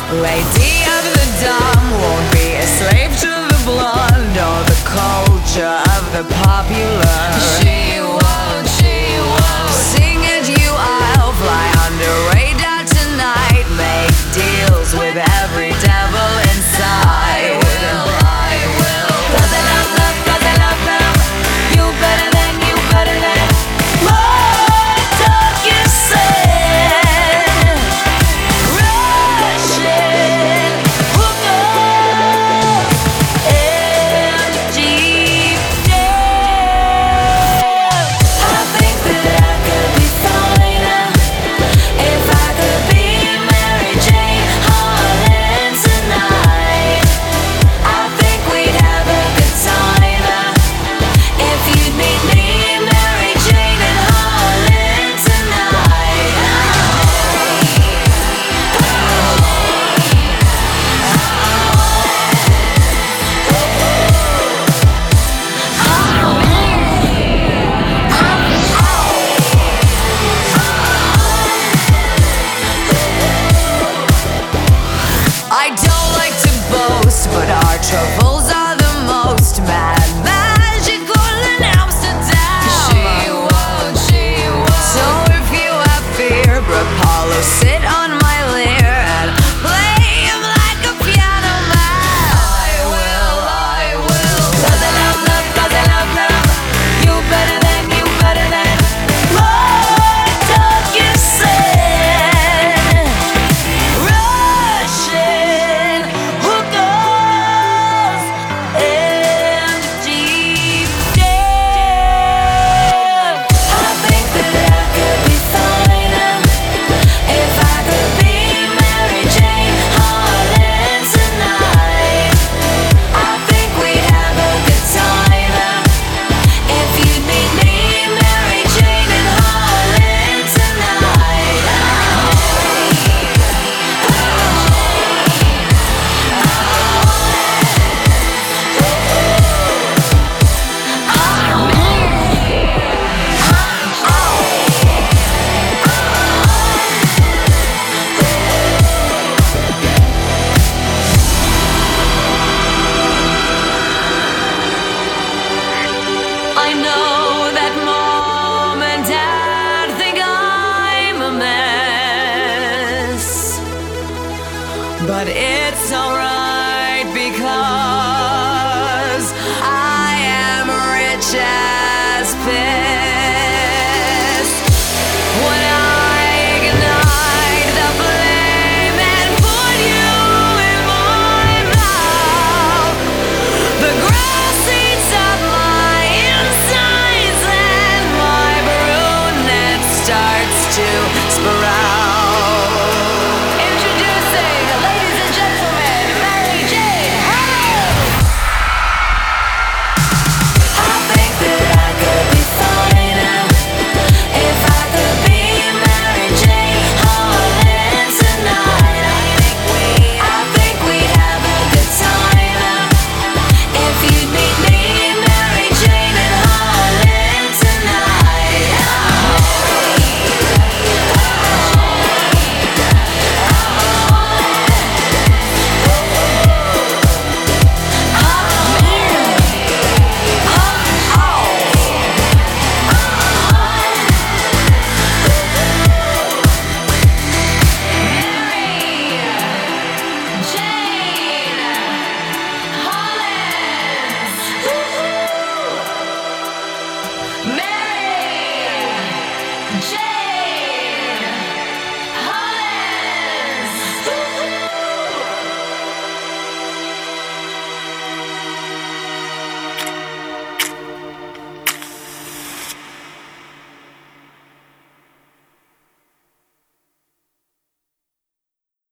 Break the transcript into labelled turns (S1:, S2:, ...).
S1: Lady of the dumb won't be a slave to the blonde or the culture of the popular. She won't sing at you, I'll fly under radar tonight. Make deals with every devil inside. I will. 'Cause I love love, 'cause I love love. You better than what dog you said. Russian hookers and deep down. I think that I could be fine if I could be Mary Jane Harlan tonight. I think we'd have a good time if you'd meet me, Mary Jane and Harlan tonight. I don't like to boast, but our troubles are the most mad, magical in Amsterdam. She won't. So if you have fear, Apollo, sit on my lyre and play him like a piano man. I will. 'Cause I love love, 'cause I love love. You better than what dog you said. Russian hookers and deep down. I think that I could be fine if I could be Mary Jane Harlan tonight. I think we'd have a good time if you'd meet me, Mary Jane and Harlan tonight. I know that Mom and Dad think I'm a mess, but it's alright because I am rich as piss. When I ignite the flame and put you in my mouth, the grass eats up my insides and my brunette starts to sprout. Introducing, ladies and gentlemen, Mary Jane Harlan. I think that I could be fine if I could be Mary Jane Harlan tonight. I think we'd have a good time if you'd meet me, Mary Jane and Harlan tonight. Mary Jane